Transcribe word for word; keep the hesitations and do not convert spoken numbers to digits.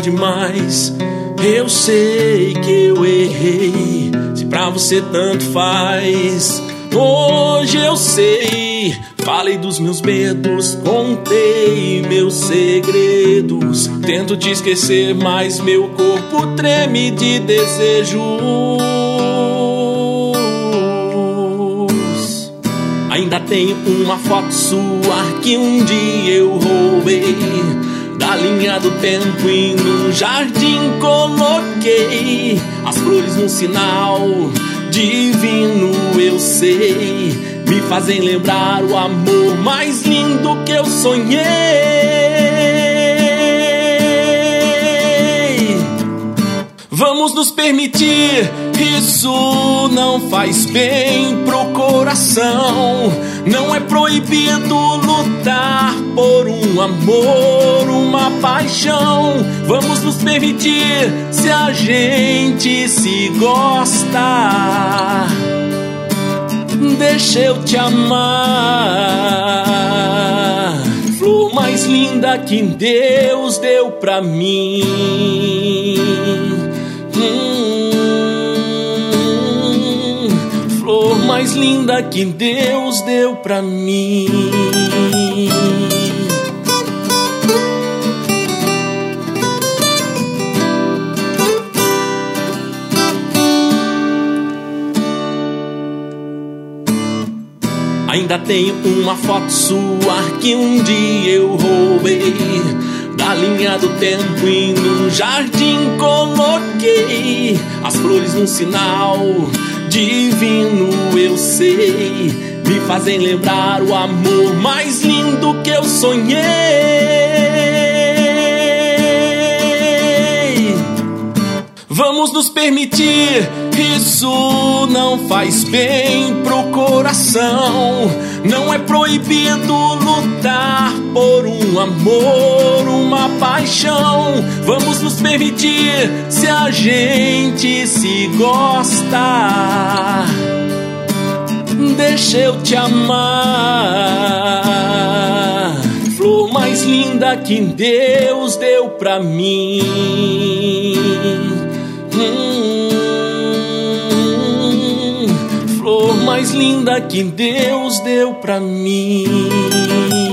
tarde, mas eu sei que eu errei. Se pra você tanto faz, hoje eu sei. Falei dos meus medos, contei meus segredos. Tento te esquecer, mas meu corpo treme de desejos. Ainda tenho uma foto sua que um dia eu roubei da linha do tempo e num jardim coloquei as flores num sinal divino, eu sei, me fazem lembrar o amor mais lindo que eu sonhei. Vamos nos permitir, isso não faz bem pro coração. Não é proibido lutar por um amor, uma paixão. Vamos nos permitir, se a gente se gosta, deixa eu te amar. Flor mais linda que Deus deu pra mim. Hum, flor mais linda que Deus deu pra mim. Ainda tenho uma foto sua que um dia eu roubei da linha do tempo e num jardim coloquei as flores num sinal divino, eu sei, me fazem lembrar o amor mais lindo que eu sonhei. Vamos nos permitir, isso não faz bem pro coração. Não é proibido lutar por um amor, uma paixão. Vamos nos permitir, se a gente se gosta, deixa eu te amar. Flor mais linda que Deus deu pra mim. Hum, flor mais linda que Deus deu pra mim.